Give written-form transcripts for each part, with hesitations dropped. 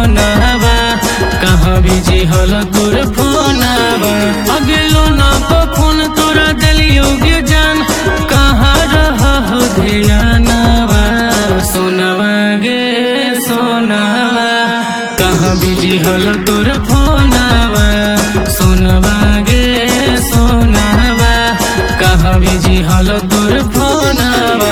सोनावा कहाँ बिजी हल तोर फोनावा अगलो ना तो फोन तोरा दिलियो गे जान कहाँ रहा हो ध्यानवा सोनावा गे सोनावा कहाँ बिजी हल तोर फोनावा सोनावा गे सोनावा कहाँ बिजी हल तोर फोनावा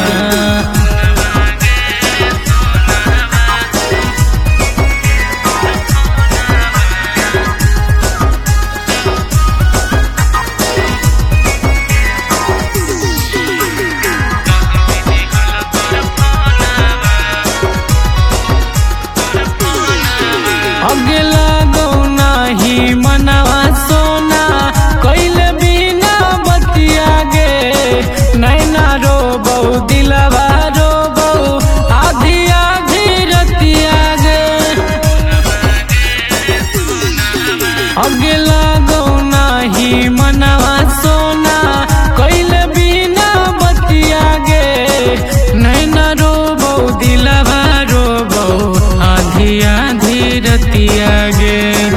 अगला गौना ही मनवा सोना कैले बिना बतिया गे नैना रो बहु दिलवा रो बहु आधी आधी रतिया गे अगला गौना ही मनवा सोना कैले बिना बतिया गे नैना रो बहु दिलवा रो बहु आधी आधी रतिया गे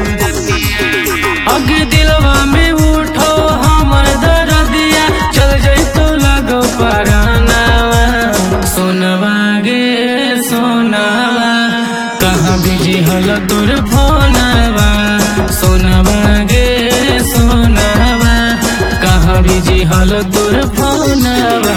अग दिलवा में उठो हमर दर्दिया चल जैतो लगो परानावा सोनवा गे सोनावा कहाँ बिजी हल तोर फोनावा सोनवा गे सोनावा कहाँ बिजी हल तोर फोनावा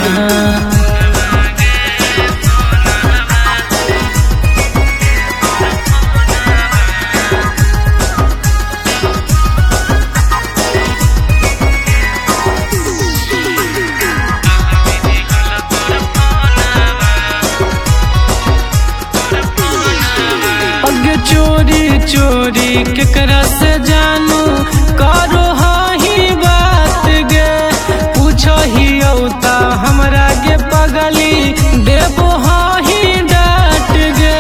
चोरी चोरी केकरा से जानू करो ही बात गे पूछो ही औता हमरा गे पगली देबो ही डांट गे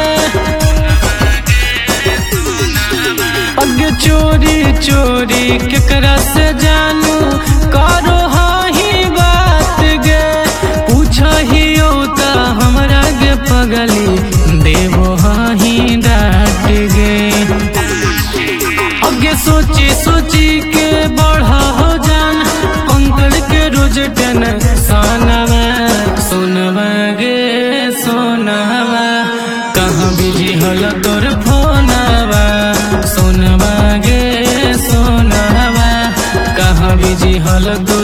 अगे चोरी चोरी केकरा से जानू करो ही बात गे पूछो ही औता हमरा गे पगली देबो ही डांट गे अगे सोची सोची के बढ़ा हो जान पंकज के रोज टन सोनावा सोनवा गे सोनावा कहाँ बिजी हल तोर फोनावा सोनवा गे सोनावा कहाँ बिजी हल